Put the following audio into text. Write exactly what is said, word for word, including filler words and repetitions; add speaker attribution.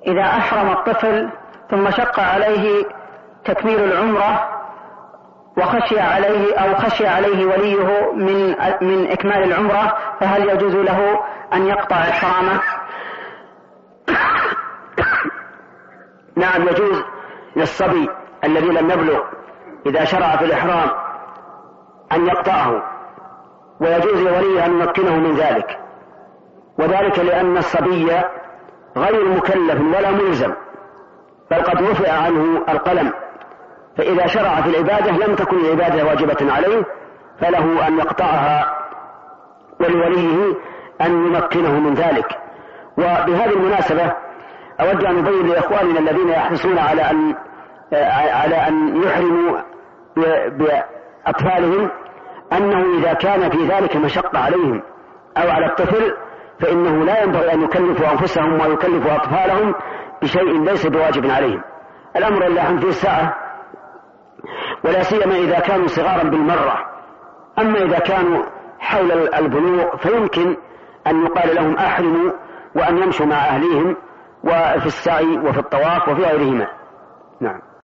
Speaker 1: إذا أحرم الطفل ثم شق عليه تكميل العمرة وخشي عليه أو خشي عليه وليه من من إكمال العمرة، فهل يجوز له أن يقطع إحرامه؟
Speaker 2: نعم، يجوز للصبي الذي لم يبلغ إذا شرع في الإحرام أن يقطعه، ويجوز لوليه أن يمكنه من ذلك، وذلك لأن الصبي غير مكلف ولا ملزم، بل قد رفع عنه القلم، فإذا شرع في العبادة لم تكن العبادة واجبة عليه، فله أن يقطعها ولوليه أن يمكنه من ذلك. وبهذه المناسبة أود أن أبين لإخواننا الذين يحرصون على أن على أن يحرموا بأطفالهم أنه إذا كان في ذلك مشقة عليهم أو على الطفل فإنه لا ينبغي أن يكلفوا أنفسهم ويكلفوا أطفالهم بشيء ليس بواجب عليهم. الأمر لله في الساعة، ولا سيما إذا كانوا صغارا بالمرة. أما إذا كانوا حول البلوغ فيمكن أن يقال لهم أحرموا وأن يمشوا مع أهليهم وفي السعي وفي الطواف وفي غيرهما. نعم.